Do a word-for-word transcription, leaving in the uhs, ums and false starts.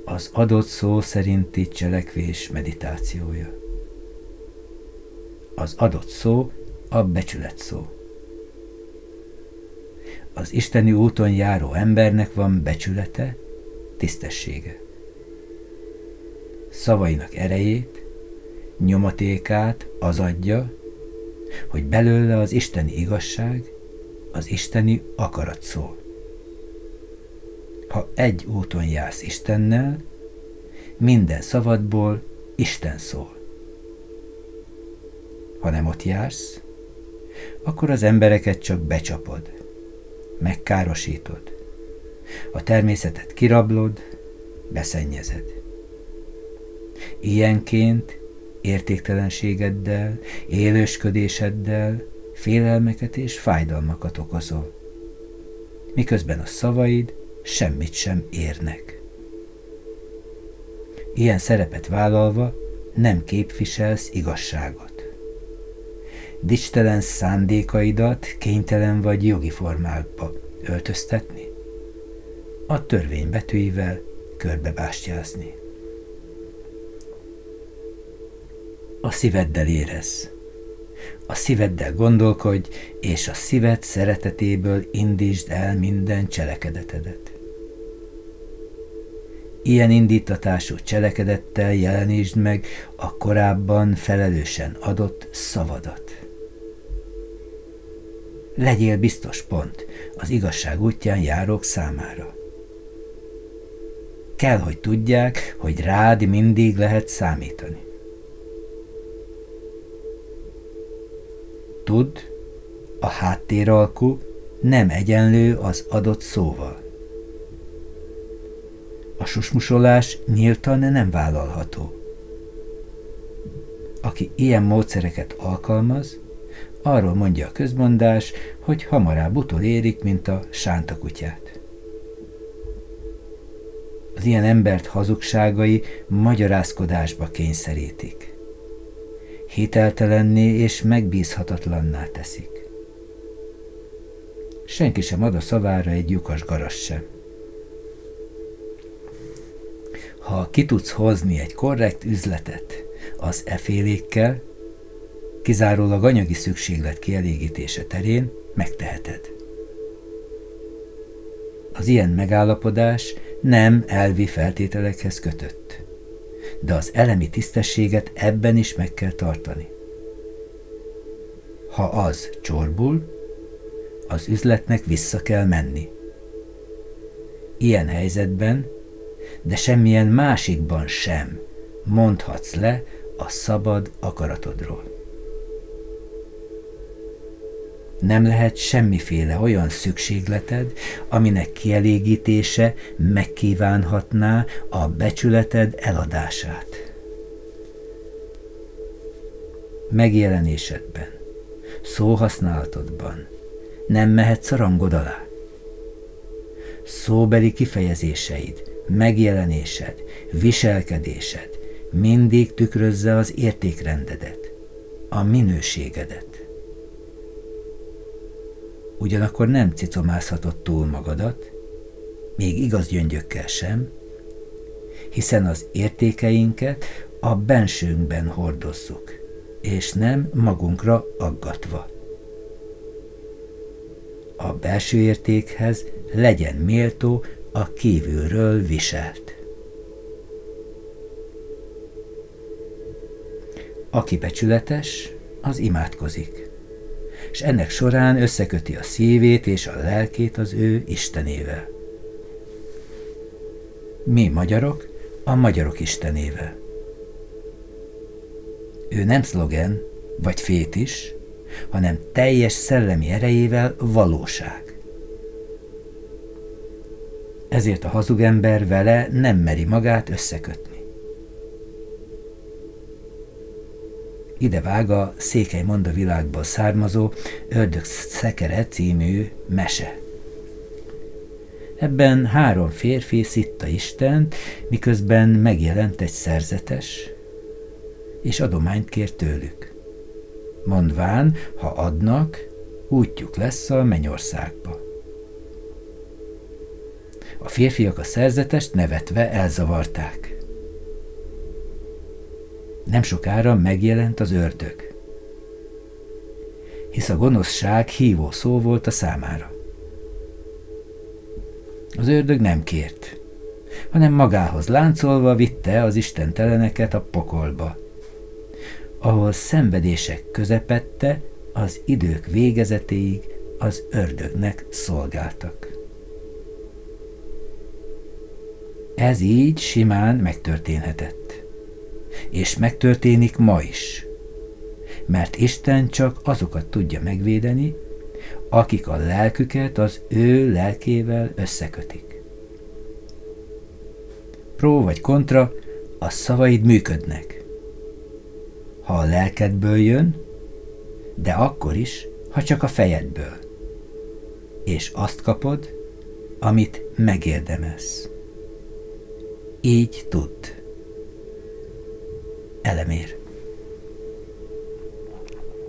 az adott szó szerinti cselekvés meditációja. Az adott szó a becsület szó. Az isteni úton járó embernek van becsülete, tisztessége. Szavainak erejét, nyomatékát az adja, hogy belőle az isteni igazság, az isteni akarat szól. Ha egy úton jársz Istennel, minden szavadból Isten szól. Ha nem ott jársz, akkor az embereket csak becsapod, megkárosítod, a természetet kirablod, beszennyezed. Ilyenként értéktelenségeddel, élősködéseddel félelmeket és fájdalmakat okozol, miközben a szavaid semmit sem érnek. Ilyen szerepet vállalva nem képviselsz igazságot. Dicstelen szándékaidat kénytelen vagy jogi formákba öltöztetni, a törvény betűivel körbebástyázni. A szíveddel érezz, a szíveddel gondolkodj, és a szíved szeretetéből indítsd el minden cselekedetedet. Ilyen indítatású cselekedettel jelenítsd meg a korábban felelősen adott szavadat. Legyél biztos pont az igazság útján járók számára. Kell, hogy tudják, hogy rád mindig lehet számítani. Tudd, a háttéralkú nem egyenlő az adott szóval. A susmusolás nyíltan nem vállalható. Aki ilyen módszereket alkalmaz, arról mondja a közmondás, hogy hamarabb utolérik, mint a sántakutyát. Az ilyen embert hazugságai magyarázkodásba kényszerítik. Hiteltelenné és megbízhatatlanná teszik. Senki sem ad a szavára egy lyukas garast sem. Ha ki tudsz hozni egy korrekt üzletet az efélékkel, kizárólag anyagi szükséglet kielégítése terén megteheted. Az ilyen megállapodás nem elvi feltételekhez kötött, de az elemi tisztességet ebben is meg kell tartani. Ha az csorbul, az üzletnek vissza kell menni. Ilyen helyzetben, de semmilyen másikban sem mondhatsz le a szabad akaratodról. Nem lehet semmiféle olyan szükségleted, aminek kielégítése megkívánhatná a becsületed eladását. Megjelenésedben, szóhasználatodban nem mehetsz a rangod alá. Szóbeli kifejezéseid, megjelenésed, viselkedésed mindig tükrözze az értékrendedet, a minőségedet. Ugyanakkor nem cicomázhatod túl magadat, még igaz gyöngyökkel sem, hiszen az értékeinket a bensőnkben hordozzuk, és nem magunkra aggatva. A belső értékhez legyen méltó a kívülről viselt. Aki becsületes, az imádkozik, és ennek során összeköti a szívét és a lelkét az ő Istenével. Mi magyarok a magyarok Istenével. Ő nem szlogen vagy fétis, hanem teljes szellemi erejével valóság. Ezért a hazug ember vele nem meri magát összekötni. Ide vág a Székely Monda világból származó Ördög szekere című mese. Ebben három férfi szitta Istent, miközben megjelent egy szerzetes, és adományt kér tőlük. Mondván, ha adnak, útjuk lesz a mennyországba. A férfiak a szerzetest nevetve elzavarták. Nem sokára megjelent az ördög, hisz a gonoszság hívó szó volt a számára. Az ördög nem kért, hanem magához láncolva vitte az istenteleneket a pokolba, ahol szenvedések közepette az idők végezetéig az ördögnek szolgáltak. Ez így simán megtörténhetett, és megtörténik ma is, mert Isten csak azokat tudja megvédeni, akik a lelküket az ő lelkével összekötik. Pró vagy kontra, a szavaid működnek. Ha a lelkedből jön, de akkor is, ha csak a fejedből. És azt kapod, amit megérdemelsz. Így tudd. Elemér.